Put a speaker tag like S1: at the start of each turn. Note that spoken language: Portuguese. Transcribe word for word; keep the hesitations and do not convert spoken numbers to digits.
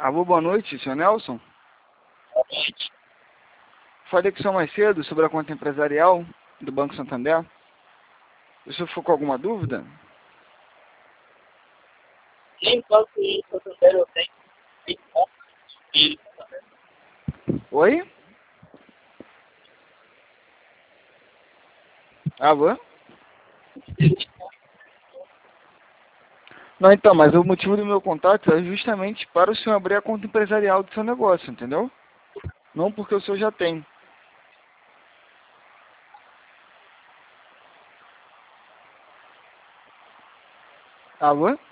S1: Alô, boa noite, senhor Nelson. Falei com o senhor mais cedo sobre a conta empresarial do Banco Santander. O senhor ficou com alguma dúvida?
S2: Nem banco em Santander eu tenho. Tem conta de Santander.
S1: Oi? Alô? Não, então, mas o motivo do meu contato é justamente para o senhor abrir a conta empresarial do seu negócio, entendeu? Não porque o senhor já tem. Alô?